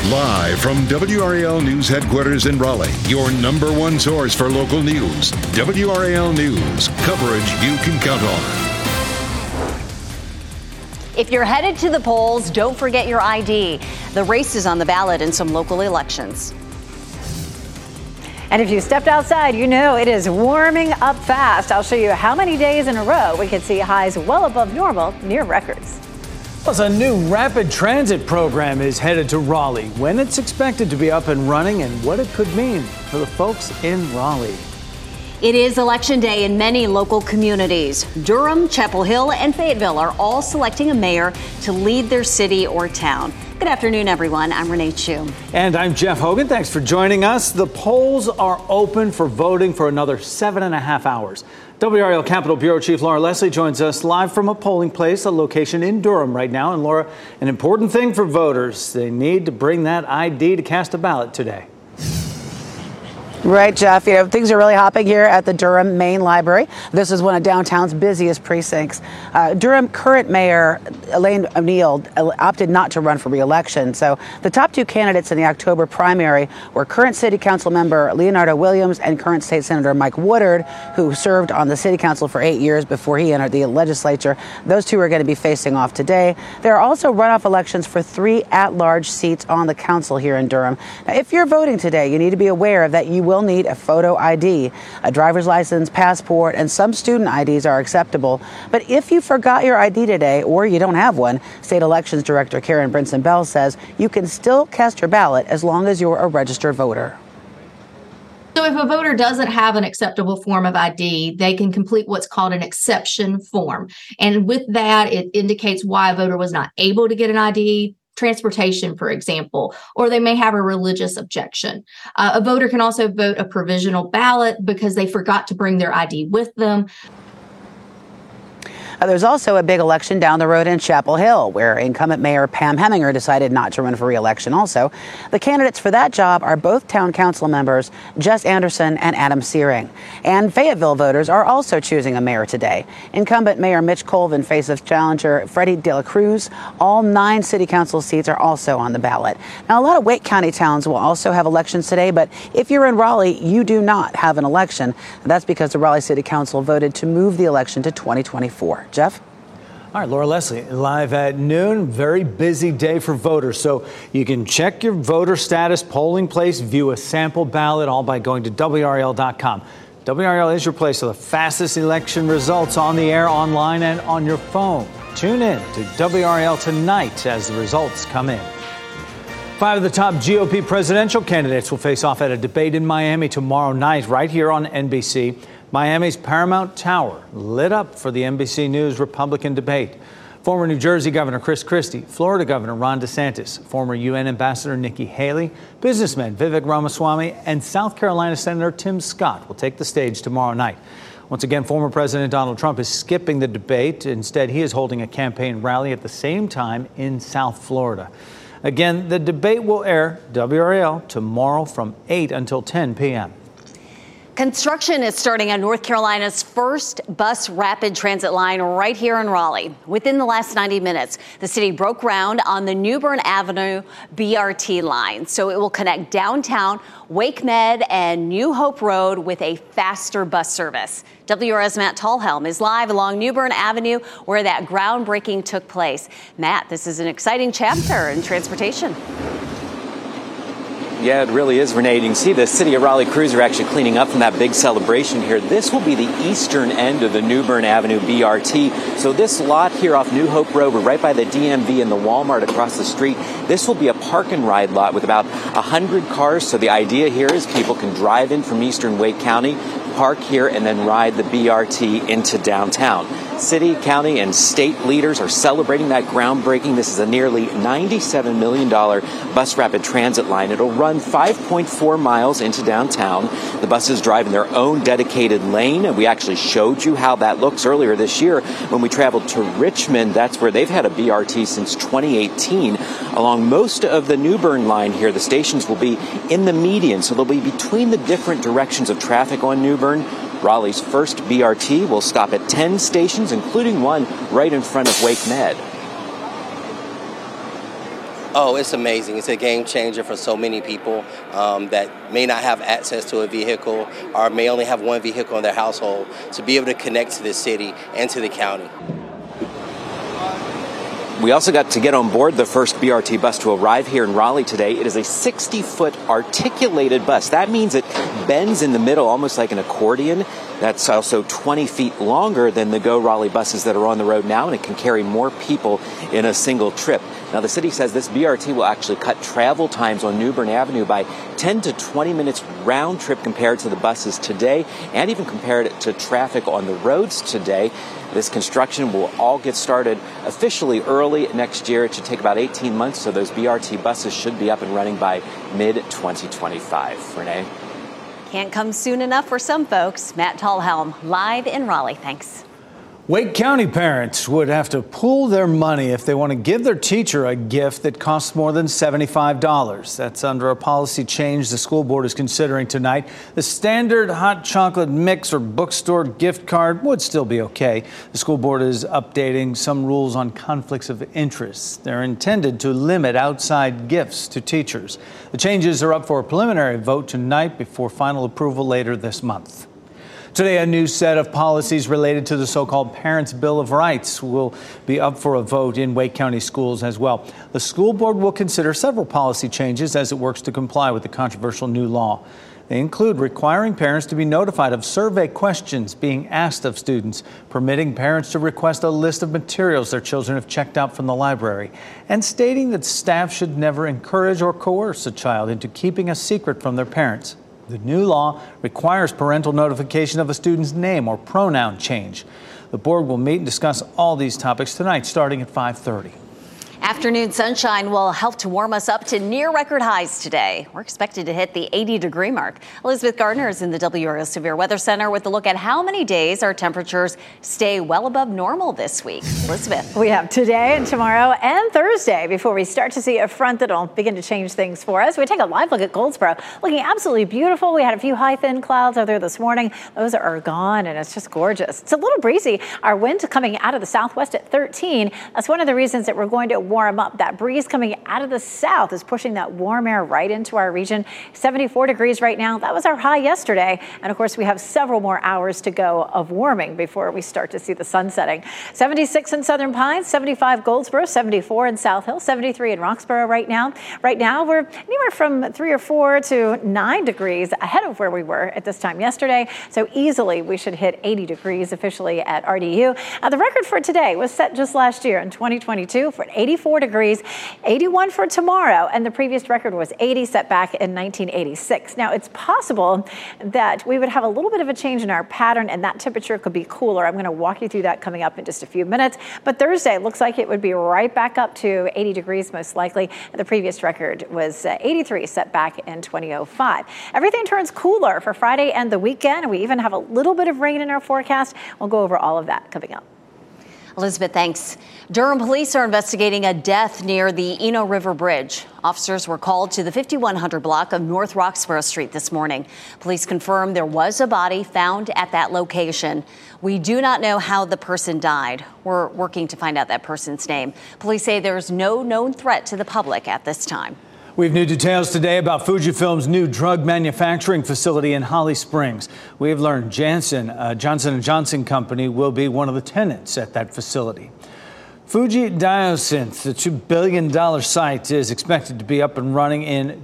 Live from WRAL News headquarters in Raleigh, your number one source for local news. WRAL News, coverage you can count on. If you're headed to the polls, don't forget your ID. The race is on the ballot in some local elections. And if you stepped outside, you know it is warming up fast. I'll show you how many days in a row we can see highs well above normal, near records. Plus, a new rapid transit program is headed to Raleigh. When it's expected to be up and running and what it could mean for the folks in Raleigh. It is Election Day in many local communities. Durham, Chapel Hill, and Fayetteville are all selecting a mayor to lead their city or town. Good afternoon, everyone. I'm Renee Chu. And I'm Jeff Hogan. Thanks for joining us. The polls are open for voting for another 7.5 hours. WRAL Capitol Bureau Chief Laura Leslie joins us live from a polling place, a location in Durham right now. And Laura, an important thing for voters, they need to bring that ID to cast a ballot today. Right, Jeff. You know, things are really hopping here at the Durham Main Library. This is one of downtown's busiest precincts. Durham current mayor Elaine O'Neill opted not to run for re-election. So the top two candidates in the October primary were current city council member Leonardo Williams and current state senator Mike Woodard, who served on the city council for 8 years before he entered the legislature. Those two are going to be facing off today. There are also runoff elections for 3 at-large seats on the council here in Durham. Now, if you're voting today, you need to be aware that you will need a photo ID, a driver's license, passport, and some student IDs are acceptable. But if you forgot your ID today or you don't have one, State Elections Director Karen Brinson Bell says you can still cast your ballot as long as you're a registered voter. So if a voter doesn't have an acceptable form of ID, they can complete what's called an exception form. And with that, it indicates why a voter was not able to get an ID, transportation, for example, or they may have a religious objection. A voter can also vote a provisional ballot because they forgot to bring their ID with them. There's also a big election down the road in Chapel Hill, where incumbent Mayor Pam Heminger decided not to run for re-election also. The candidates for that job are both town council members Jess Anderson and Adam Searing. And Fayetteville voters are also choosing a mayor today. Incumbent Mayor Mitch Colvin faces challenger Freddie De La Cruz. All 9 city council seats are also on the ballot. Now, a lot of Wake County towns will also have elections today, but if you're in Raleigh, you do not have an election. That's because the Raleigh City Council voted to move the election to 2024. Jeff? All right, Laura Leslie, live at noon. Very busy day for voters. So you can check your voter status, polling place, view a sample ballot, all by going to WRAL.com. WRAL is your place for the fastest election results on the air, online, and on your phone. Tune in to WRAL tonight as the results come in. 5 of the top GOP presidential candidates will face off at a debate in Miami tomorrow night, right here on NBC. Miami's Paramount Tower lit up for the NBC News Republican debate. Former New Jersey Governor Chris Christie, Florida Governor Ron DeSantis, former UN Ambassador Nikki Haley, businessman Vivek Ramaswamy, and South Carolina Senator Tim Scott will take the stage tomorrow night. Once again, former President Donald Trump is skipping the debate. Instead, he is holding a campaign rally at the same time in South Florida. Again, the debate will air WRAL tomorrow from 8 until 10 p.m. Construction is starting on North Carolina's first bus rapid transit line right here in Raleigh. Within the last 90 minutes, the city broke ground on the New Bern Avenue BRT line. So it will connect downtown, Wake Med, and New Hope Road with a faster bus service. WRAL's Matt Tallhelm is live along New Bern Avenue where that groundbreaking took place. Matt, this is an exciting chapter in transportation. Yeah, it really is, Renee. You can see the City of Raleigh crews are actually cleaning up from that big celebration here. This will be the eastern end of the New Bern Avenue BRT. So this lot here off New Hope Road, we're right by the DMV and the Walmart across the street. This will be a park and ride lot with about 100 cars. So the idea here is people can drive in from eastern Wake County, park here, and then ride the BRT into downtown. City, county, and state leaders are celebrating that groundbreaking. This is a nearly $97 million bus rapid transit line. It'll run 5.4 miles into downtown. The buses drive in their own dedicated lane, and we actually showed you how that looks earlier this year when we traveled to Richmond. That's where they've had a BRT since 2018. Along most of the New Bern line here, the stations will be in the median, so they'll be between the different directions of traffic on New Bern. Raleigh's first BRT will stop at 10 stations, including one right in front of Wake Med. Oh, it's amazing. It's a game changer for so many people that may not have access to a vehicle or may only have one vehicle in their household to be able to connect to the city and to the county. We also got to get on board the first BRT bus to arrive here in Raleigh today. It is a 60-foot articulated bus. That means it bends in the middle almost like an accordion. That's also 20 feet longer than the Go Raleigh buses that are on the road now, and it can carry more people in a single trip. Now, the city says this BRT will actually cut travel times on New Bern Avenue by 10 to 20 minutes round trip compared to the buses today, and even compared to traffic on the roads today. This construction will all get started officially early next year. It should take about 18 months, so those BRT buses should be up and running by mid-2025. Renee? Can't come soon enough for some folks. Matt Tallhelm, live in Raleigh. Thanks. Wake County parents would have to pool their money if they want to give their teacher a gift that costs more than $75. That's under a policy change the school board is considering tonight. The standard hot chocolate mix or bookstore gift card would still be okay. The school board is updating some rules on conflicts of interest. They're intended to limit outside gifts to teachers. The changes are up for a preliminary vote tonight before final approval later this month. Today, a new set of policies related to the so-called Parents' Bill of Rights will be up for a vote in Wake County schools as well. The school board will consider several policy changes as it works to comply with the controversial new law. They include requiring parents to be notified of survey questions being asked of students, permitting parents to request a list of materials their children have checked out from the library, and stating that staff should never encourage or coerce a child into keeping a secret from their parents. The new law requires parental notification of a student's name or pronoun change. The board will meet and discuss all these topics tonight, starting at 5:30. Afternoon sunshine will help to warm us up to near record highs today. We're expected to hit the 80-degree mark. Elizabeth Gardner is in the WRAL Severe Weather Center with a look at how many days our temperatures stay well above normal this week. Elizabeth. We have today and tomorrow and Thursday before we start to see a front that'll begin to change things for us. We take a live look at Goldsboro, looking absolutely beautiful. We had a few high thin clouds out there this morning. Those are gone, and it's just gorgeous. It's a little breezy. Our wind coming out of the southwest at 13. That's one of the reasons that we're going to warm up. That breeze coming out of the south is pushing that warm air right into our region. 74 degrees right now. That was our high yesterday. And of course, we have several more hours to go of warming before we start to see the sun setting. 76 in Southern Pines, 75 Goldsboro, 74 in South Hill, 73 in Roxborough right now. Right now, we're anywhere from 3 or 4 to 9 degrees ahead of where we were at this time yesterday. So easily we should hit 80 degrees officially at RDU. The record for today was set just last year in 2022 for 84 degrees, 81 for tomorrow, and the previous record was 80, set back in 1986. Now, it's possible that we would have a little bit of a change in our pattern, and that temperature could be cooler. I'm going to walk you through that coming up in just a few minutes. But Thursday looks like it would be right back up to 80 degrees, most likely. The previous record was 83, set back in 2005. Everything turns cooler for Friday and the weekend. We even have a little bit of rain in our forecast. We'll go over all of that coming up. Elizabeth, thanks. Durham police are investigating a death near the Eno River Bridge. Officers were called to the 5100 block of North Roxborough Street this morning. Police confirmed there was a body found at that location. We do not know how the person died. We're working to find out that person's name. Police say there's no known threat to the public at this time. We have new details today about Fujifilm's new drug manufacturing facility in Holly Springs. We have learned Johnson & Johnson Company will be one of the tenants at that facility. Fuji Diosynth, the $2 billion site, is expected to be up and running in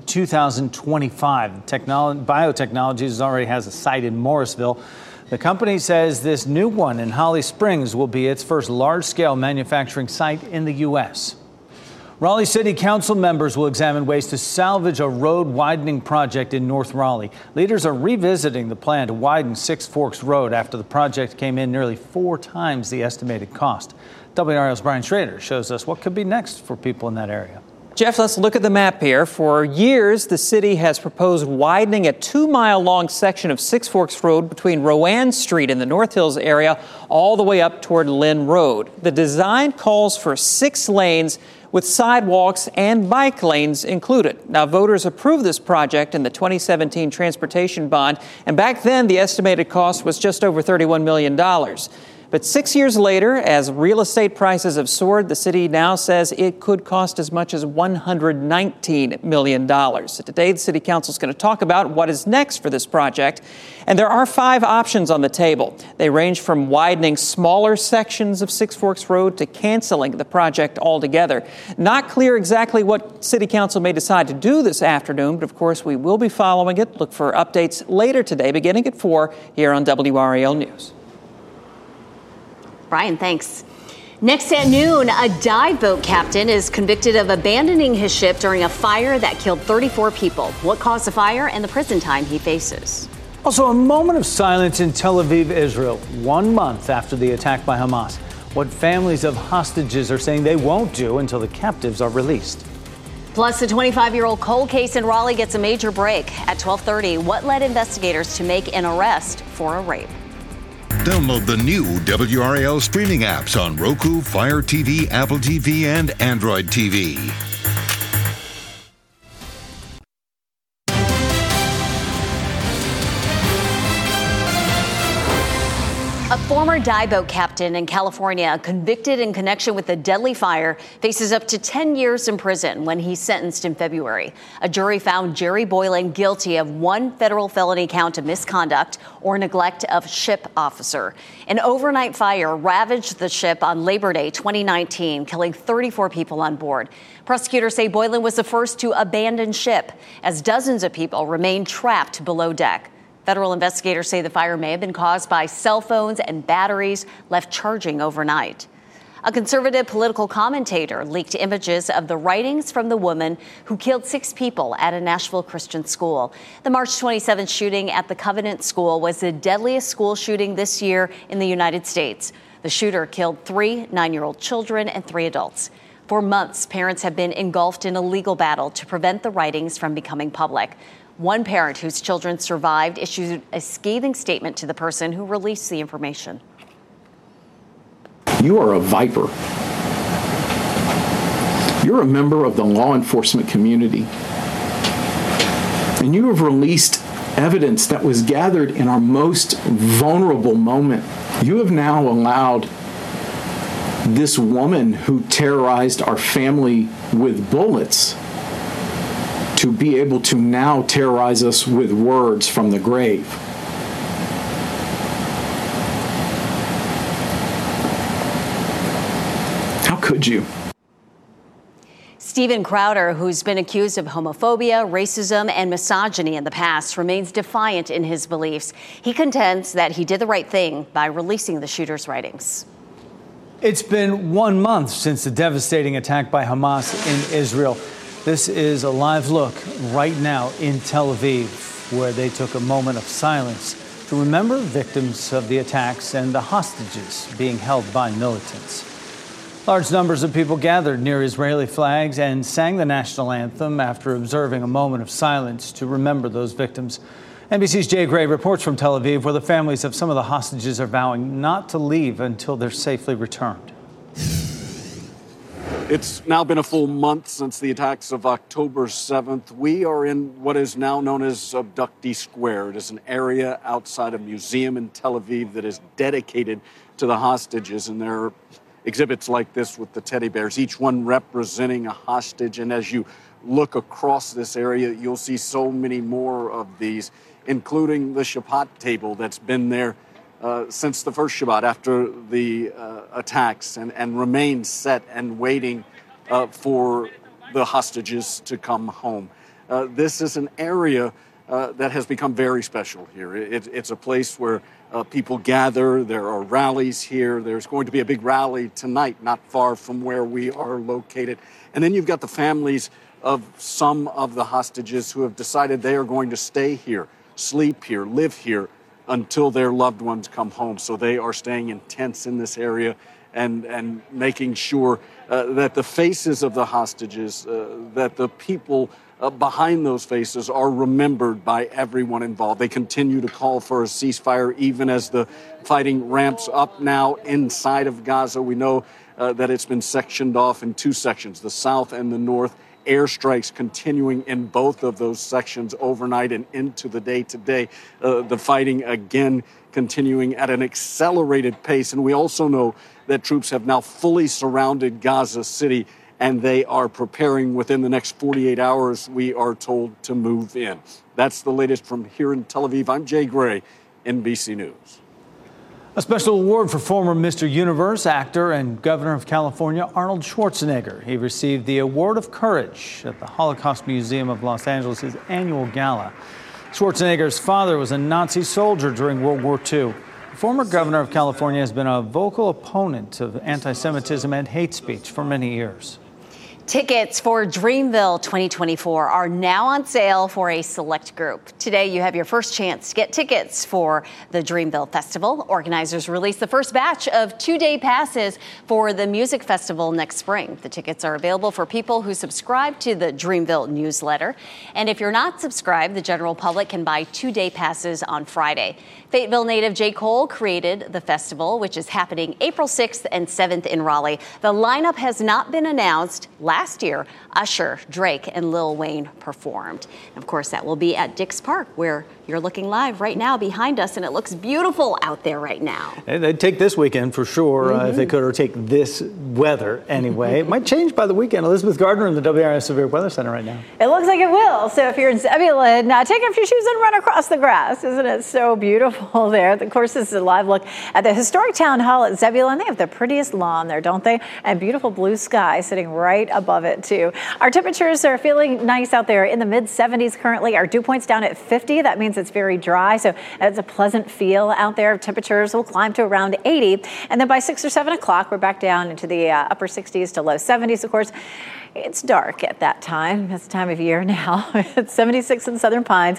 2025. Biotechnologies already has a site in Morrisville. The company says this new one in Holly Springs will be its first large-scale manufacturing site in the U.S. Raleigh City Council members will examine ways to salvage a road widening project in North Raleigh. Leaders are revisiting the plan to widen Six Forks Road after the project came in nearly 4 times the estimated cost. WRAL's Brian Schrader shows us what could be next for people in that area. Jeff, let's look at the map here. For years, the city has proposed widening a 2-mile-long section of Six Forks Road between Rowan Street in the North Hills area all the way up toward Lynn Road. The design calls for 6 lanes with sidewalks and bike lanes included. Now, voters approved this project in the 2017 transportation bond, and back then the estimated cost was just over $31 million. But 6 years later, as real estate prices have soared, the city now says it could cost as much as $119 million. So today, the City Council is going to talk about what is next for this project. And there are 5 options on the table. They range from widening smaller sections of Six Forks Road to canceling the project altogether. Not clear exactly what City Council may decide to do this afternoon, but of course, we will be following it. Look for updates later today, beginning at 4 here on WRAL News. Brian, thanks. Next at noon, a dive boat captain is convicted of abandoning his ship during a fire that killed 34 people. What caused the fire and the prison time he faces? Also, a moment of silence in Tel Aviv, Israel, 1 month after the attack by Hamas. What families of hostages are saying they won't do until the captives are released. Plus, the 25-year-old cold case in Raleigh gets a major break. At 12:30, what led investigators to make an arrest for a rape? Download the new WRAL streaming apps on Roku, Fire TV, Apple TV, and Android TV. A former dive boat captain in California, convicted in connection with the deadly fire, faces up to 10 years in prison when he's sentenced in February. A jury found Jerry Boylan guilty of 1 federal felony count of misconduct or neglect of ship officer. An overnight fire ravaged the ship on Labor Day 2019, killing 34 people on board. Prosecutors say Boylan was the first to abandon ship, as dozens of people remained trapped below deck. Federal investigators say the fire may have been caused by cell phones and batteries left charging overnight. A conservative political commentator leaked images of the writings from the woman who killed 6 people at a Nashville Christian school. The March 27th shooting at the Covenant School was the deadliest school shooting this year in the United States. The shooter killed 3 9-year-old children and 3 adults. For months, parents have been engulfed in a legal battle to prevent the writings from becoming public. One parent whose children survived issued a scathing statement to the person who released the information. You are a viper. You're a member of the law enforcement community. And you have released evidence that was gathered in our most vulnerable moment. You have now allowed this woman who terrorized our family with bullets to be able to now terrorize us with words from the grave. How could you? Steven Crowder, who's been accused of homophobia, racism, and misogyny in the past, remains defiant in his beliefs. He contends that he did the right thing by releasing the shooter's writings. It's been 1 month since the devastating attack by Hamas in Israel. This is a live look right now in Tel Aviv, where they took a moment of silence to remember victims of the attacks and the hostages being held by militants. Large numbers of people gathered near Israeli flags and sang the national anthem after observing a moment of silence to remember those victims. NBC's Jay Gray reports from Tel Aviv, where the families of some of the hostages are vowing not to leave until they're safely returned. It's now been a full month since the attacks of October 7th. We are in what is now known as Abductee Square. It is an area outside a museum in Tel Aviv that is dedicated to the hostages. And there are exhibits like this with the teddy bears, each one representing a hostage. And as you look across this area, you'll see so many more of these, including the Shabbat table that's been there since the first Shabbat after the attacks and remains set and waiting for the hostages to come home. This is an area that has become very special here. It's a place where people gather. There are rallies here. There's going to be a big rally tonight, not far from where we are located. And then you've got the families of some of the hostages who have decided they are going to stay here, sleep here, live here, until their loved ones come home. So they are staying in tents in this area and making sure that the faces of the hostages, that the people behind those faces are remembered by everyone involved. They continue to call for a ceasefire even as the fighting ramps up now inside of Gaza. We know that it's been sectioned off in 2 sections, the south and the north. airstrikes continuing in both of those sections overnight and into the day today. The fighting again continuing at an accelerated pace. And we also know that troops have now fully surrounded Gaza City, and they are preparing within the next 48 hours, we are told, to move in. That's the latest from here in Tel Aviv. I'm Jay Gray, NBC News. A special award for former Mr. Universe actor and governor of California, Arnold Schwarzenegger. He received the Award of Courage at the Holocaust Museum of Los Angeles' annual gala. Schwarzenegger's father was a Nazi soldier during World War II. The former governor of California has been a vocal opponent of anti-Semitism and hate speech for many years. Tickets for Dreamville 2024 are now on sale for a select group. Today, you have your first chance to get tickets for the Dreamville Festival. Organizers released the first batch of 2-day passes for the music festival next spring. The tickets are available for people who subscribe to the Dreamville newsletter. And if you're not subscribed, the general public can buy 2-day passes on Friday. Fayetteville native J. Cole created the festival, which is happening April 6th and 7th in Raleigh. The lineup has not been announced. Last year, Usher, Drake, and Lil Wayne performed. Of course, that will be at Dix Park, where you're looking live right now behind us, and it looks beautiful out there right now. They'd take this weekend for sure, if they could, or take this weather anyway. It might change by the weekend. Elizabeth Gardner in the WRS Severe Weather Center right now. It looks like it will. So if you're in Zebulon, take off your shoes and run across the grass. Isn't it so beautiful there? Of course, this is a live look at the historic town hall at Zebulon. They have the prettiest lawn there, don't they? And beautiful blue sky sitting right above it, too. Our temperatures are feeling nice out there in the mid-70s currently. Our dew point's down at 50. That means it's very dry, so it's a pleasant feel out there. Temperatures will climb to around 80. And then by 6 or 7 o'clock, we're back down into the upper 60s to low 70s, of course. It's dark at that time. This time of year now. It's 76 in Southern Pines,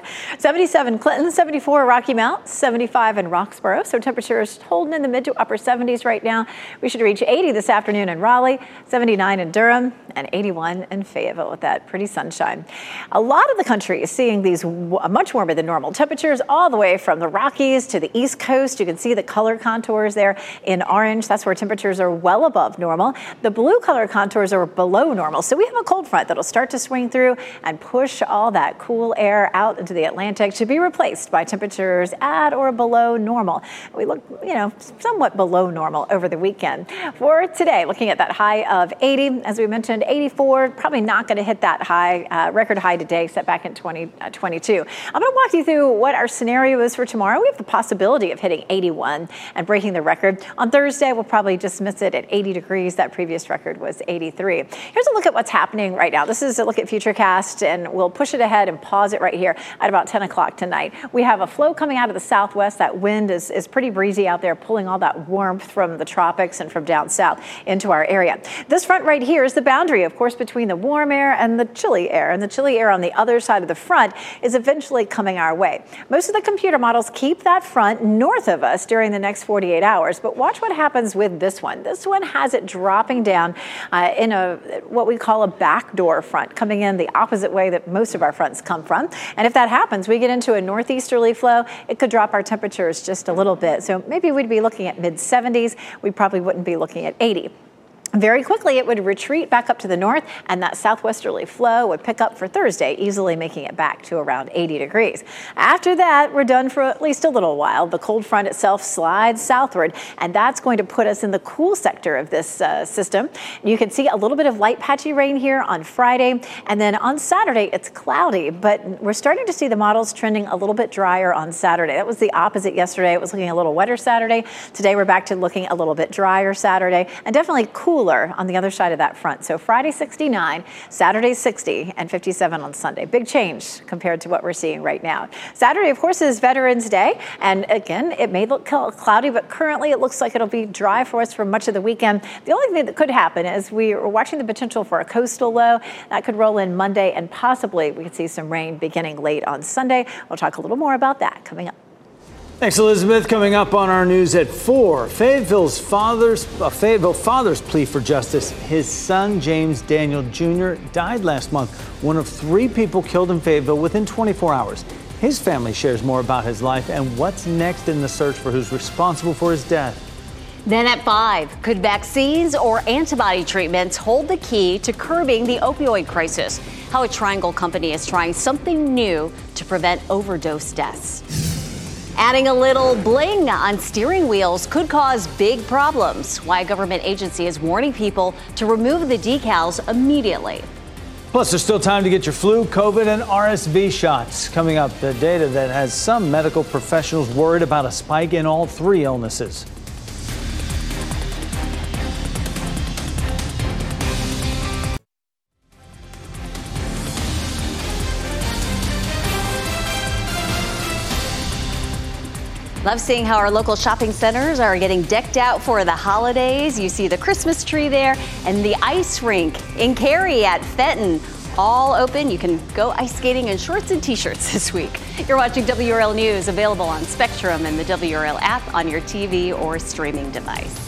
77 Clinton, 74 Rocky Mount, 75 in Roxborough. So temperatures holding in the mid to upper 70s right now. We should reach 80 this afternoon in Raleigh, 79 in Durham, and 81 in Fayetteville with that pretty sunshine. A lot of the country is seeing these much warmer than normal temperatures all the way from the Rockies to the East Coast. You can see the color contours there in orange. That's where temperatures are well above normal. The blue color contours are below normal. So we have a cold front that'll start to swing through and push all that cool air out into the Atlantic to be replaced by temperatures at or below normal. We look, somewhat below normal over the weekend. For today, looking at that high of 80, as we mentioned, 84, probably not going to hit that high, record high today, set back in 2022. I'm going to walk you through what our scenario is for tomorrow. We have the possibility of hitting 81 and breaking the record. On Thursday, we'll probably just miss it at 80 degrees. That previous record was 83. Here's a look at what's happening right now. This is a look at Futurecast, and we'll push it ahead and pause it right here at about 10 o'clock tonight. We have a flow coming out of the southwest. That wind is pretty breezy out there, pulling all that warmth from the tropics and from down south into our area. This front right here is the boundary, of course, between the warm air and the chilly air. And the chilly air on the other side of the front is eventually coming our way. Most of the computer models keep that front north of us during the next 48 hours. But watch what happens with this one. This one has it dropping down in what we call a backdoor front, coming in the opposite way that most of our fronts come from. And if that happens, we get into a northeasterly flow. It could drop our temperatures just a little bit. So maybe we'd be looking at mid-70s. We probably wouldn't be looking at 80. Very quickly, it would retreat back up to the north, and that southwesterly flow would pick up for Thursday, easily making it back to around 80 degrees. After that, we're done for at least a little while. The cold front itself slides southward, and that's going to put us in the cool sector of this system. You can see a little bit of light patchy rain here on Friday, and then on Saturday, it's cloudy, but we're starting to see the models trending a little bit drier on Saturday. That was the opposite yesterday. It was looking a little wetter Saturday. Today, we're back to looking a little bit drier Saturday, and definitely cooler on the other side of that front. So Friday 69, Saturday 60, and 57 on Sunday. Big change compared to what we're seeing right now. Saturday, of course, is Veterans Day. And again, it may look cloudy, but currently it looks like it'll be dry for us for much of the weekend. The only thing that could happen is we are watching the potential for a coastal low. That could roll in Monday, and possibly we could see some rain beginning late on Sunday. We'll talk a little more about that coming up. Thanks, Elizabeth. Coming up on our news at 4, Fayetteville father's plea for justice. His son, James Daniel Jr., died last month, one of 3 people killed in Fayetteville within 24 hours. His family shares more about his life and what's next in the search for who's responsible for his death. Then at 5, could vaccines or antibody treatments hold the key to curbing the opioid crisis? How a Triangle company is trying something new to prevent overdose deaths. Adding a little bling on steering wheels could cause big problems. Why a government agency is warning people to remove the decals immediately. Plus, there's still time to get your flu, COVID, and RSV shots. Coming up, the data that has some medical professionals worried about a spike in all three illnesses. Love seeing how our local shopping centers are getting decked out for the holidays. You see the Christmas tree there and the ice rink in Cary at Fenton. All open. You can go ice skating in shorts and t-shirts this week. You're watching WRL News, available on Spectrum and the WRL app on your TV or streaming device.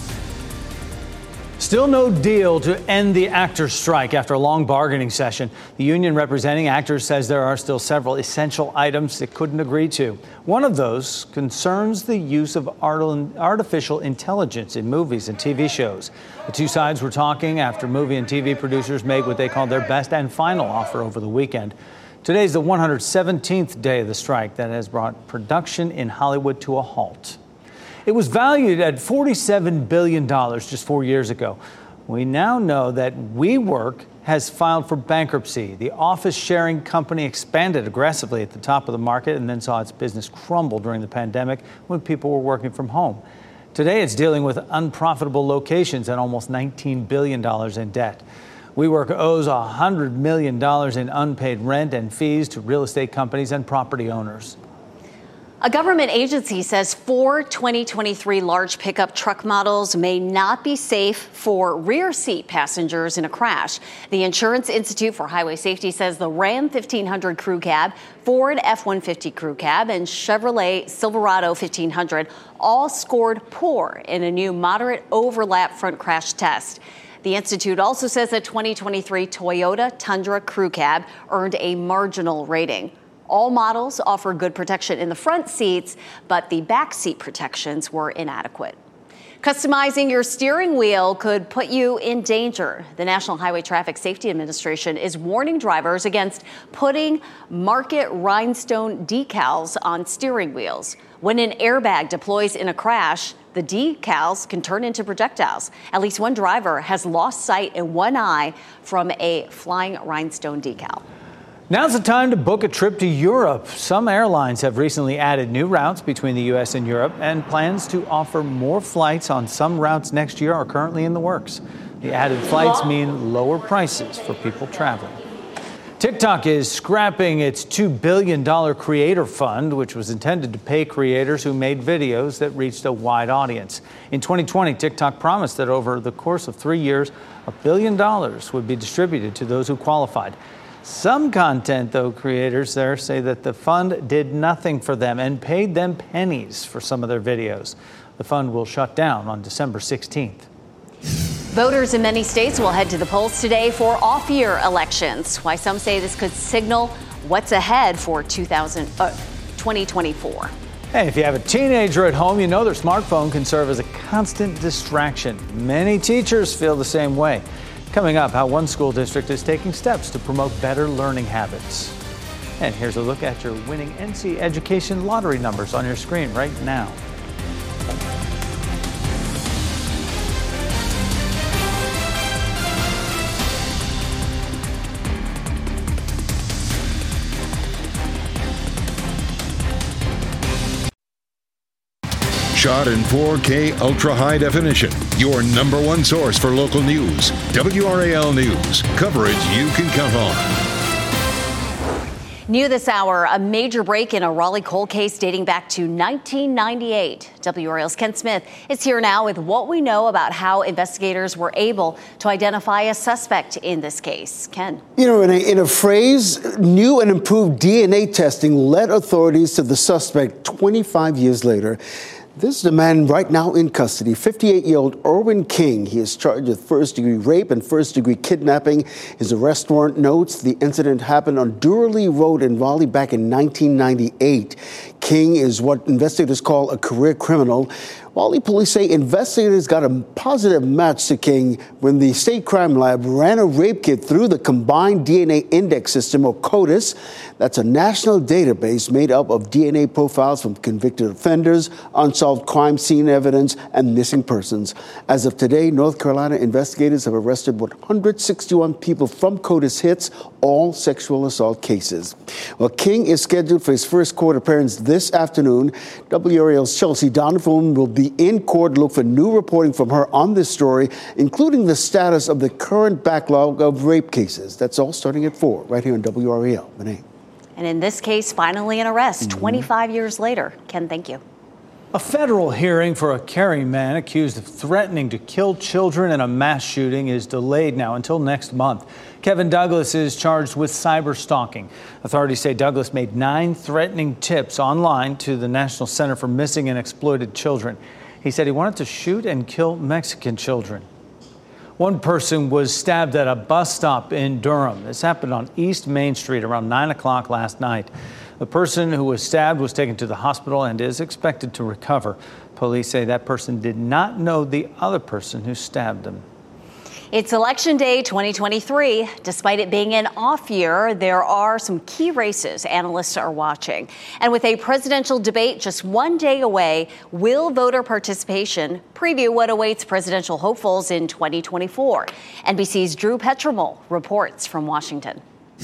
Still no deal to end the actors' strike after a long bargaining session. The union representing actors says there are still several essential items it couldn't agree to. One of those concerns the use of artificial intelligence in movies and TV shows. The two sides were talking after movie and TV producers made what they called their best and final offer over the weekend. Today's the 117th day of the strike that has brought production in Hollywood to a halt. It was valued at $47 billion just 4 years ago. We now know that WeWork has filed for bankruptcy. The office-sharing company expanded aggressively at the top of the market and then saw its business crumble during the pandemic when people were working from home. Today, it's dealing with unprofitable locations and almost $19 billion in debt. WeWork owes $100 million in unpaid rent and fees to real estate companies and property owners. A government agency says 4 2023 large pickup truck models may not be safe for rear seat passengers in a crash. The Insurance Institute for Highway Safety says the Ram 1500 Crew Cab, Ford F-150 Crew Cab, and Chevrolet Silverado 1500 all scored poor in a new moderate overlap front crash test. The Institute also says the 2023 Toyota Tundra Crew Cab earned a marginal rating. All models offer good protection in the front seats, but the back seat protections were inadequate. Customizing your steering wheel could put you in danger. The National Highway Traffic Safety Administration is warning drivers against putting market rhinestone decals on steering wheels. When an airbag deploys in a crash, the decals can turn into projectiles. At least one driver has lost sight in one eye from a flying rhinestone decal. Now's the time to book a trip to Europe. Some airlines have recently added new routes between the U.S. and Europe, and plans to offer more flights on some routes next year are currently in the works. The added flights mean lower prices for people traveling. TikTok is scrapping its $2 billion creator fund, which was intended to pay creators who made videos that reached a wide audience. In 2020, TikTok promised that over the course of 3 years, $1 billion would be distributed to those who qualified. Some content, though, creators there say that the fund did nothing for them and paid them pennies for some of their videos. The fund will shut down on December 16th. Voters in many states will head to the polls today for off-year elections. Why some say this could signal what's ahead for 2024. Hey, if you have a teenager at home, you know their smartphone can serve as a constant distraction. Many teachers feel the same way. Coming up, how one school district is taking steps to promote better learning habits. And here's a look at your winning NC Education lottery numbers on your screen right now. Shot in 4K ultra high definition. Your number one source for local news. WRAL News. Coverage you can count on. New this hour, a major break in a Raleigh cold case dating back to 1998. WRAL's Ken Smith is here now with what we know about how investigators were able to identify a suspect in this case. Ken. You know, in a phrase, new and improved DNA testing led authorities to the suspect 25 years later. This is the man right now in custody, 58-year-old Erwin King. He is charged with first-degree rape and first-degree kidnapping. His arrest warrant notes the incident happened on Durley Road in Raleigh back in 1998. King is what investigators call a career criminal. Raleigh police say investigators got a positive match to King when the state crime lab ran a rape kit through the Combined DNA Index System, or CODIS. That's a national database made up of DNA profiles from convicted offenders, unsolved crime scene evidence, and missing persons. As of today, North Carolina investigators have arrested 161 people from CODIS hits, all sexual assault cases. Well, King is scheduled for his first court appearance this afternoon. WRAL's Chelsea Donovan will be in court. Look for new reporting from her on this story, including the status of the current backlog of rape cases. That's all starting at 4, right here on WRAL. Renee. And in this case, finally an arrest 25 years later. Ken, thank you. A federal hearing for a Cary man accused of threatening to kill children in a mass shooting is delayed now until next month. Kevin Douglas is charged with cyber stalking. Authorities say Douglas made 9 threatening tips online to the National Center for Missing and Exploited Children. He said he wanted to shoot and kill Mexican children. One person was stabbed at a bus stop in Durham. This happened on East Main Street around 9 o'clock last night. The person who was stabbed was taken to the hospital and is expected to recover. Police say that person did not know the other person who stabbed him. It's Election Day 2023. Despite it being an off year, there are some key races analysts are watching. And with a presidential debate just one day away, will voter participation preview what awaits presidential hopefuls in 2024? NBC's Drew Petremol reports from Washington.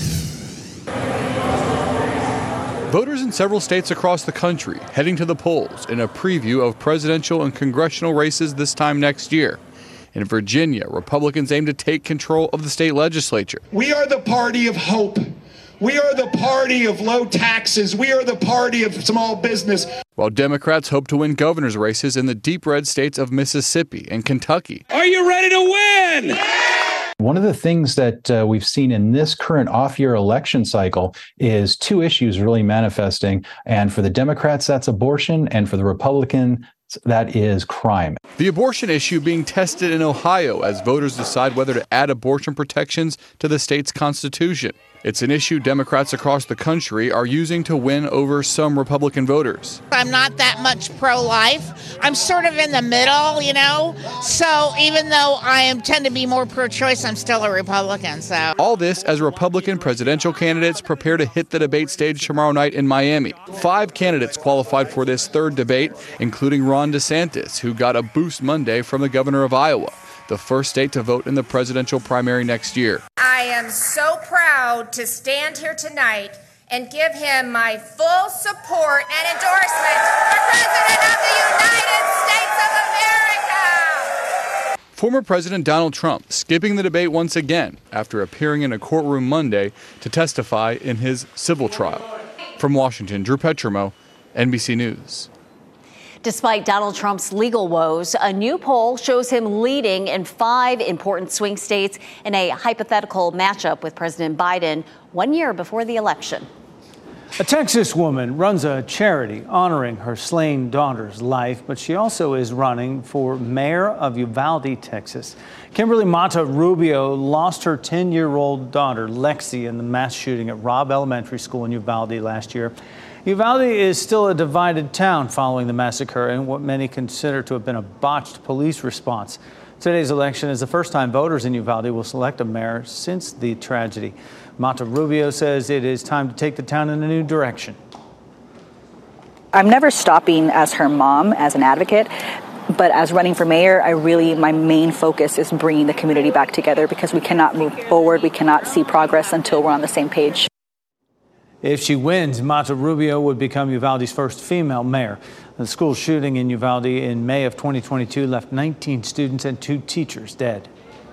Voters in several states across the country heading to the polls in a preview of presidential and congressional races this time next year. In Virginia, Republicans aim to take control of the state legislature. We are the party of hope. We are the party of low taxes. We are the party of small business. While Democrats hope to win governor's races in the deep red states of Mississippi and Kentucky. Are you ready to win? One of the things that we've seen in this current off-year election cycle is 2 issues really manifesting. And for the Democrats, that's abortion. And for the Republicans, that is crime. The abortion issue being tested in Ohio as voters decide whether to add abortion protections to the state's constitution. It's an issue Democrats across the country are using to win over some Republican voters. I'm not that much pro-life. I'm sort of in the middle, you know. So even though tend to be more pro-choice, I'm still a Republican. So all this as Republican presidential candidates prepare to hit the debate stage tomorrow night in Miami. 5 candidates qualified for this third debate, including Ron DeSantis, who got a boost Monday from the governor of Iowa, the first state to vote in the presidential primary next year. I am so proud to stand here tonight and give him my full support and endorsement for President of the United States of America. Former President Donald Trump skipping the debate once again after appearing in a courtroom Monday to testify in his civil trial. From Washington, Drew Petremol, NBC News. Despite Donald Trump's legal woes, a new poll shows him leading in 5 important swing states in a hypothetical matchup with President Biden 1 year before the election. A Texas woman runs a charity honoring her slain daughter's life, but she also is running for mayor of Uvalde, Texas. Kimberly Mata Rubio lost her 10-year-old daughter, Lexi, in the mass shooting at Robb Elementary School in Uvalde last year. Uvalde is still a divided town following the massacre and what many consider to have been a botched police response. Today's election is the first time voters in Uvalde will select a mayor since the tragedy. Mata Rubio says it is time to take the town in a new direction. I'm never stopping as her mom, as an advocate, but as running for mayor, my main focus is bringing the community back together because we cannot move forward, we cannot see progress until we're on the same page. If she wins, Mata Rubio would become Uvalde's first female mayor. The school shooting in Uvalde in May of 2022 left 19 students and 2 teachers dead.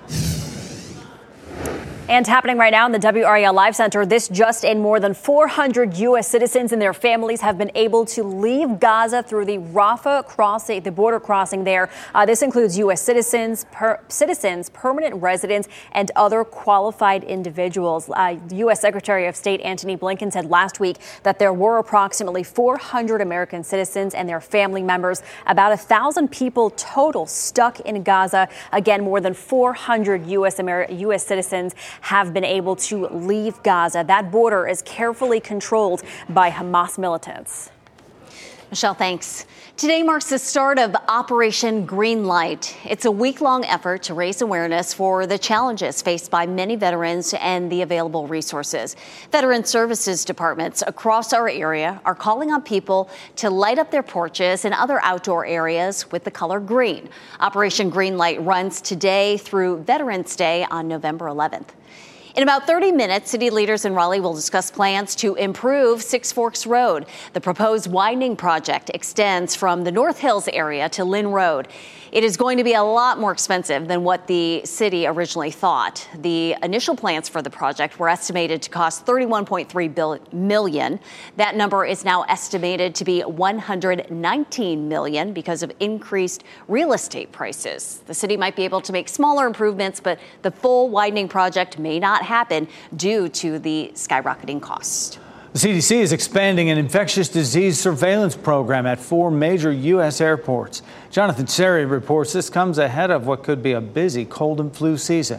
And happening right now in the WRAL Live Center, this just in: more than 400 U.S. citizens and their families have been able to leave Gaza through the Rafah crossing, the border crossing there. This includes U.S. citizens, permanent residents, and other qualified individuals. U.S. Secretary of State Antony Blinken said last week that there were approximately 400 American citizens and their family members, about 1,000 people total stuck in Gaza. Again, more than 400 U.S. citizens have been able to leave Gaza. That border is carefully controlled by Hamas militants. Michelle, thanks. Today marks the start of Operation Greenlight. It's a week-long effort to raise awareness for the challenges faced by many veterans and the available resources. Veteran services departments across our area are calling on people to light up their porches and other outdoor areas with the color green. Operation Greenlight runs today through Veterans Day on November 11th. In about 30 minutes, city leaders in Raleigh will discuss plans to improve Six Forks Road. The proposed widening project extends from the North Hills area to Lynn Road. It is going to be a lot more expensive than what the city originally thought. The initial plans for the project were estimated to cost $31.3 million. That number is now estimated to be $119 million because of increased real estate prices. The city might be able to make smaller improvements, but the full widening project may not happen due to the skyrocketing cost. The CDC is expanding an infectious disease surveillance program at 4 major U.S. airports. Jonathan Seri reports this comes ahead of what could be a busy cold and flu season.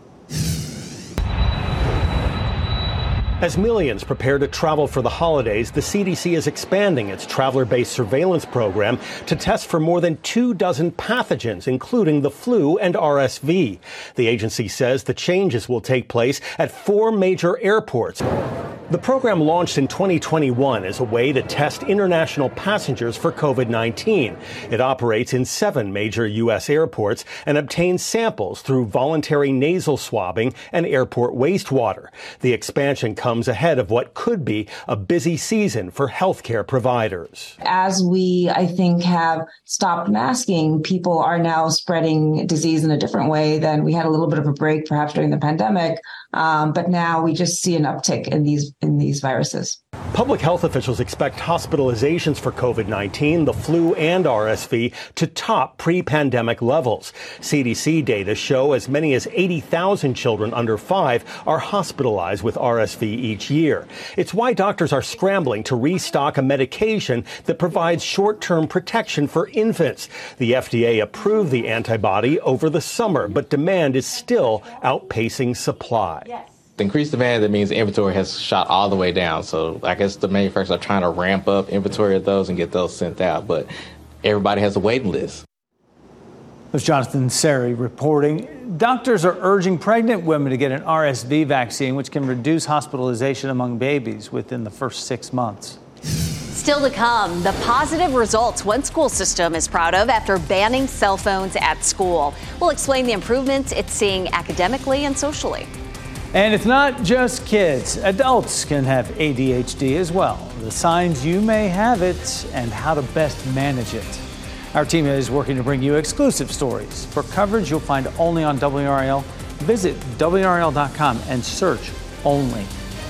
As millions prepare to travel for the holidays, the CDC is expanding its traveler-based surveillance program to test for more than 24 pathogens, including the flu and RSV. The agency says the changes will take place at 4 major airports. The program launched in 2021 as a way to test international passengers for COVID-19. It operates in 7 major U.S. airports and obtains samples through voluntary nasal swabbing and airport wastewater. The expansion comes ahead of what could be a busy season for healthcare providers. As we, I think, have stopped masking, people are now spreading disease in a different way than we had a little bit of a break perhaps during the pandemic. But now we just see an uptick in these viruses. Public health officials expect hospitalizations for COVID-19, the flu, and RSV to top pre-pandemic levels. CDC data show as many as 80,000 children under 5 are hospitalized with RSV each year. It's why doctors are scrambling to restock a medication that provides short-term protection for infants. The FDA approved the antibody over the summer, but demand is still outpacing supply. Yes. The increased demand, that means inventory has shot all the way down. So I guess the manufacturers are trying to ramp up inventory of those and get those sent out. But everybody has a waiting list. There's Jonathan Seri reporting. Doctors are urging pregnant women to get an RSV vaccine, which can reduce hospitalization among babies within the first 6 months. Still to come, the positive results one school system is proud of after banning cell phones at school. We'll explain the improvements it's seeing academically and socially. And it's not just kids. Adults can have ADHD as well. The signs you may have it and how to best manage it. Our team is working to bring you exclusive stories. For coverage you'll find only on WRAL, visit WRAL.com and search only.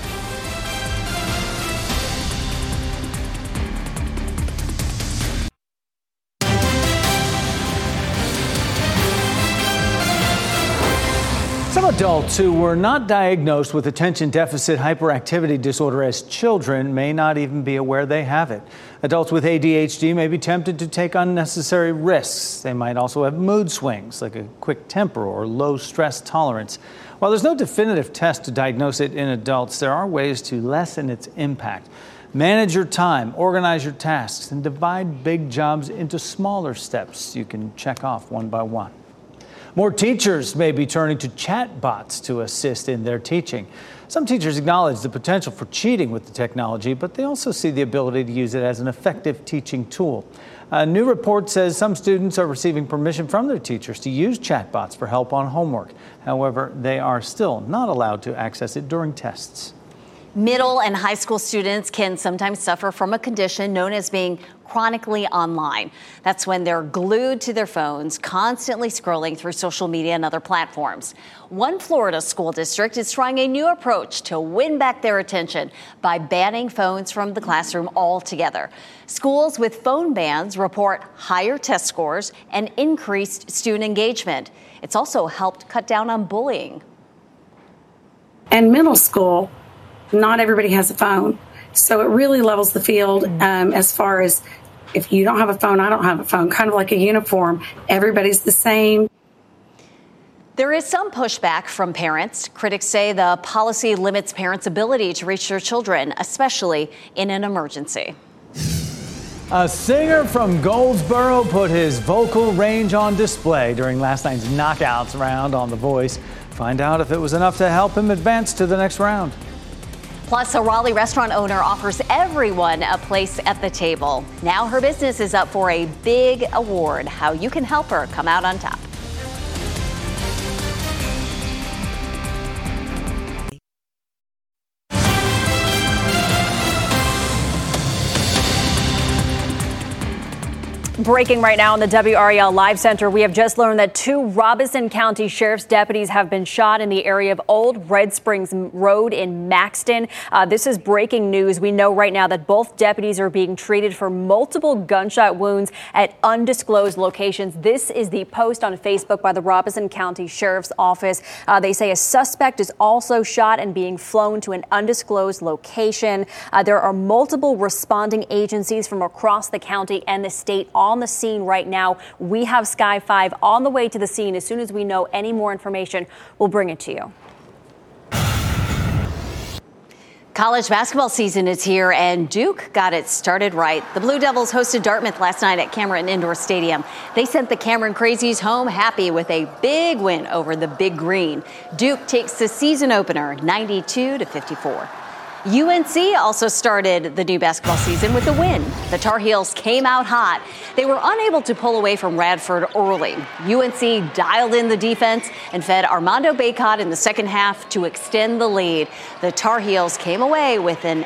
Some adults who were not diagnosed with attention deficit hyperactivity disorder as children may not even be aware they have it. Adults with ADHD may be tempted to take unnecessary risks. They might also have mood swings, like a quick temper or low stress tolerance. While there's no definitive test to diagnose it in adults, there are ways to lessen its impact. Manage your time, organize your tasks, and divide big jobs into smaller steps you can check off one by one. More teachers may be turning to chatbots to assist in their teaching. Some teachers acknowledge the potential for cheating with the technology, but they also see the ability to use it as an effective teaching tool. A new report says some students are receiving permission from their teachers to use chatbots for help on homework. However, they are still not allowed to access it during tests. Middle and high school students can sometimes suffer from a condition known as being chronically online. That's when they're glued to their phones, constantly scrolling through social media and other platforms. One Florida school district is trying a new approach to win back their attention by banning phones from the classroom altogether. Schools with phone bans report higher test scores and increased student engagement. It's also helped cut down on bullying. And middle school, not everybody has a phone. So it really levels the field as far as if you don't have a phone, I don't have a phone, kind of like a uniform. Everybody's the same. There is some pushback from parents. Critics say the policy limits parents' ability to reach their children, especially in an emergency. A singer from Goldsboro put his vocal range on display during last night's knockouts round on The Voice. Find out if it was enough to help him advance to the next round. Plus, a Raleigh restaurant owner offers everyone a place at the table. Now her business is up for a big award. How you can help her come out on top. Breaking right now in the WRAL Live Center, we have just learned that 2 Robeson County Sheriff's deputies have been shot in the area of Old Red Springs Road in Maxton. This is breaking news. We know right now that both deputies are being treated for multiple gunshot wounds at undisclosed locations. This is the post on Facebook by the Robeson County Sheriff's Office. They say a suspect is also shot and being flown to an undisclosed location. There are multiple responding agencies from across the county and the state on the scene right now. We have Sky 5 on the way to the scene. As soon as we know any more information, we'll bring it to you. College basketball season is here, and Duke got it started right. The Blue Devils hosted Dartmouth last night at Cameron Indoor Stadium. They sent the Cameron Crazies home happy with a big win over the Big Green. Duke takes the season opener 92-54. UNC also started the new basketball season with a win. The Tar Heels came out hot. They were unable to pull away from Radford early. UNC dialed in the defense and fed Armando Bacot in the second half to extend the lead. The Tar Heels came away with an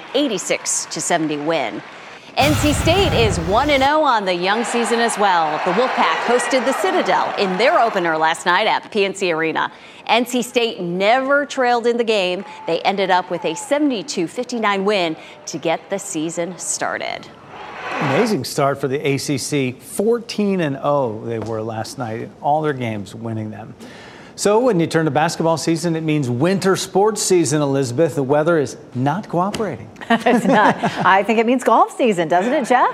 86-70 win. NC State is 1-0 on the young season as well. The Wolfpack hosted the Citadel in their opener last night at PNC Arena. NC State never trailed in the game. They ended up with a 72-59 win to get the season started. Amazing start for the ACC. 14-0 they were last night. All their games winning them. So when you turn to basketball season, it means winter sports season, Elizabeth. The weather is not cooperating. It's not. I think it means golf season, doesn't it, Jeff?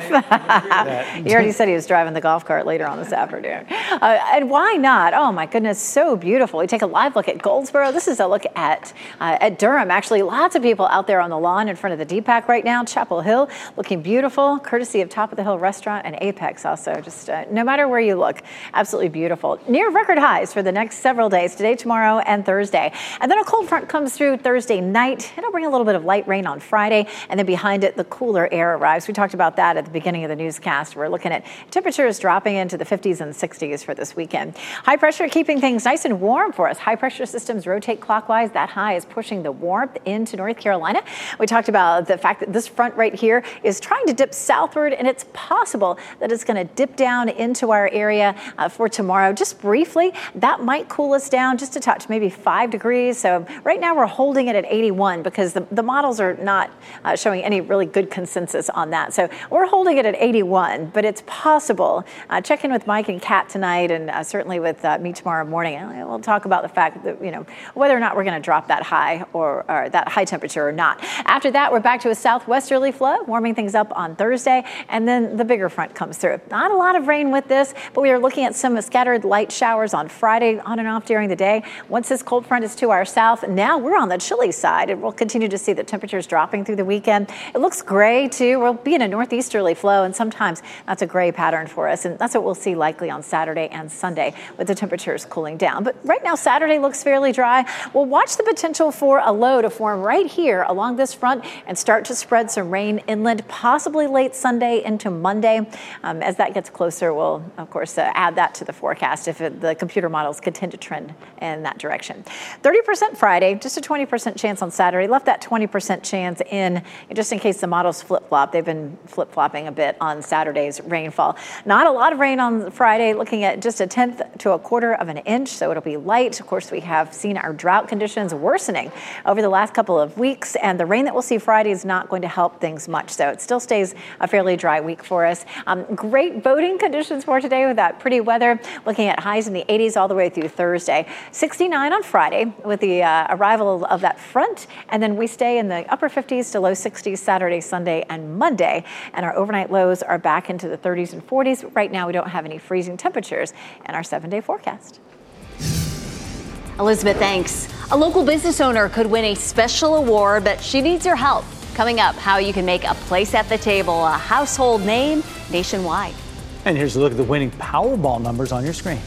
He already said he was driving the golf cart later on this afternoon. And why not? Oh, my goodness, so beautiful. We take a live look at Goldsboro. This is a look at Durham. Actually, lots of people out there on the lawn in front of the DPAC right now. Chapel Hill looking beautiful, courtesy of Top of the Hill Restaurant and Apex also. Just no matter where you look, absolutely beautiful. Near record highs for the next several days, today, tomorrow, and Thursday. And then a cold front comes through Thursday night. It'll bring a little bit of light rain on Friday, and then behind it, the cooler air arrives. We talked about that at the beginning of the newscast. We're looking at temperatures dropping into the 50s and 60s for this weekend. High pressure keeping things nice and warm for us. High pressure systems rotate clockwise. That high is pushing the warmth into North Carolina. We talked about the fact that this front right here is trying to dip southward, and it's possible that it's going to dip down into our area for tomorrow. Just briefly, that might cool us down just a touch, maybe 5 degrees. So right now we're holding it at 81 because the models are not showing any really good consensus on that. So we're holding it at 81, but it's possible. Check in with Mike and Kat tonight, and certainly with me tomorrow morning. And we'll talk about the fact that, whether or not we're going to drop that high or that high temperature or not. After that, we're back to a southwesterly flow, warming things up on Thursday, and then the bigger front comes through. Not a lot of rain with this, but we are looking at some scattered light showers on Friday, on and off during the day. Once this cold front is to our south, now we're on the chilly side, and we'll continue to see the temperatures dropping through the weekend. It looks gray, too. We'll be in a northeasterly flow, and sometimes that's a gray pattern for us, and that's what we'll see likely on Saturday and Sunday with the temperatures cooling down. But right now, Saturday looks fairly dry. We'll watch the potential for a low to form right here along this front and start to spread some rain inland, possibly late Sunday into Monday. As that gets closer, we'll, of course, add that to the forecast if the computer models continue to trend in that direction. 30% Friday, just a 20% chance on Saturday. Left that 20% chance in just in case the models flip-flop. They've been flip-flopping a bit on Saturday's rainfall. Not a lot of rain on Friday, looking at just 1/10 to 1/4 of an inch, so it'll be light. Of course, we have seen our drought conditions worsening over the last couple of weeks, and the rain that we'll see Friday is not going to help things much, so it still stays a fairly dry week for us. Great boating conditions for today with that pretty weather, looking at highs in the 80s all the way through Thursday. 69 on Friday with the arrival of that front, and then we stay in the upper 50s to low 60s Saturday, Sunday, and Monday, and our overnight lows are back into the 30s and 40s. Right now, we don't have any freezing temperatures in our 7-day forecast. Elizabeth, thanks. A local business owner could win a special award, but she needs your help. Coming up, how you can make a place at the table a household name nationwide. And here's a look at the winning Powerball numbers on your screen.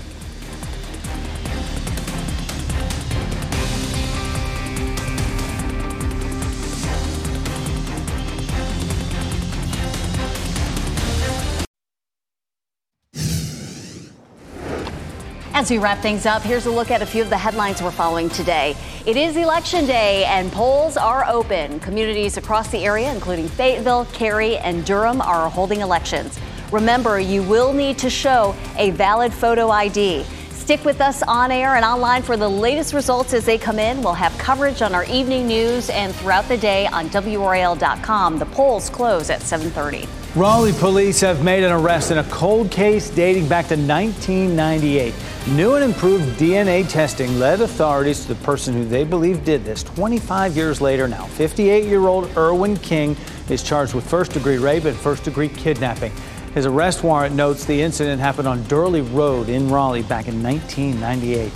As we wrap things up, here's a look at a few of the headlines we're following today. It is Election Day and polls are open. Communities across the area, including Fayetteville, Cary, and Durham, are holding elections. Remember, you will need to show a valid photo ID. Stick with us on air and online for the latest results as they come in. We'll have coverage on our evening news and throughout the day on WRAL.com. The polls close at 7:30. Raleigh police have made an arrest in a cold case dating back to 1998. New and improved DNA testing led authorities to the person who they believe did this. 25 years later now, 58-year-old Erwin King is charged with first-degree rape and first-degree kidnapping. His arrest warrant notes the incident happened on Durley Road in Raleigh back in 1998.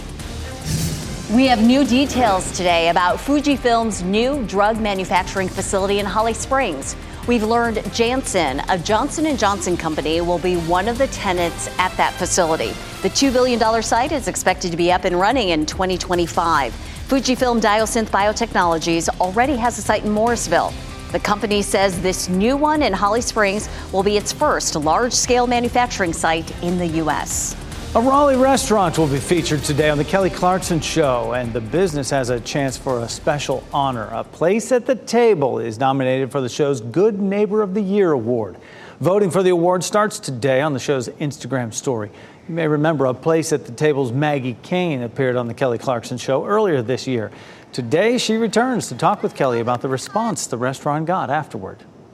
We have new details today about Fujifilm's new drug manufacturing facility in Holly Springs. We've learned Janssen, a Johnson & Johnson company, will be one of the tenants at that facility. The $2 billion site is expected to be up and running in 2025. Fujifilm Diosynth Biotechnologies already has a site in Morrisville. The company says this new one in Holly Springs will be its first large-scale manufacturing site in the U.S. A Raleigh restaurant will be featured today on The Kelly Clarkson Show, and the business has a chance for a special honor. A Place at the Table is nominated for the show's Good Neighbor of the Year award. Voting for the award starts today on the show's Instagram story. You may remember A Place at the Table's Maggie Kane appeared on The Kelly Clarkson Show earlier this year. Today, she returns to talk with Kelly about the response the restaurant got afterward.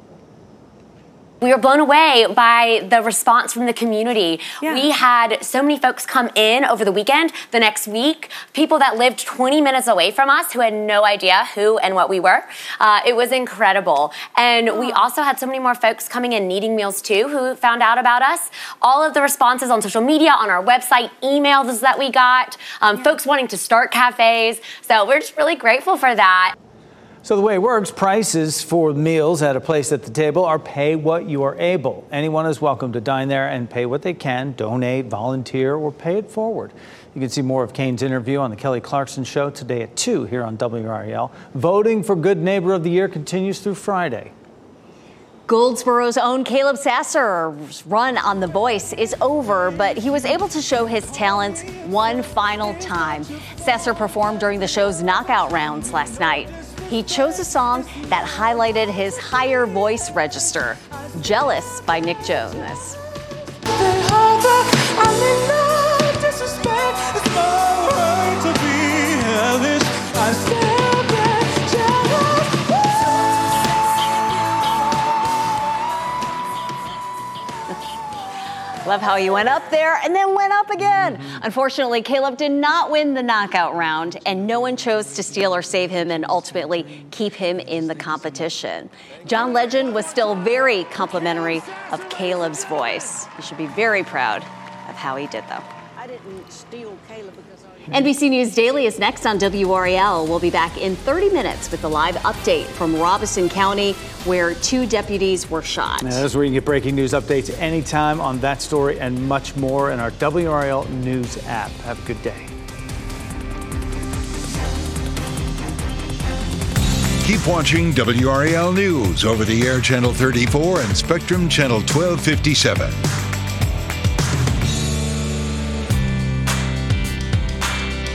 We were blown away by the response from the community. Yeah. We had so many folks come in over the weekend, the next week, people that lived 20 minutes away from us who had no idea who and what we were. It was incredible. And we also had so many more folks coming in needing meals too who found out about us. All of the responses on social media, on our website, emails that we got, folks wanting to start cafes. So we're just really grateful for that. So the way it works, prices for meals at A Place at the Table are pay what you are able. Anyone is welcome to dine there and pay what they can, donate, volunteer, or pay it forward. You can see more of Kane's interview on The Kelly Clarkson Show today at 2 here on WRAL. Voting for Good Neighbor of the Year continues through Friday. Goldsboro's own Caleb Sasser's run on The Voice is over, but he was able to show his talents one final time. Sasser performed during the show's knockout rounds last night. He chose a song that highlighted his higher voice register, Jealous by Nick Jonas. Love how he went up there and then went up again. Unfortunately, Caleb did not win the knockout round, and no one chose to steal or save him and ultimately keep him in the competition. John Legend was still very complimentary of Caleb's voice. He should be very proud of how he did, though. I didn't steal Caleb because NBC News Daily is next on WRAL. We'll be back in 30 minutes with a live update from Robeson County, where 2 deputies were shot. Now, that's where you can get breaking news updates anytime on that story and much more in our WRAL News app. Have a good day. Keep watching WRAL News over the air Channel 34 and Spectrum Channel 1257.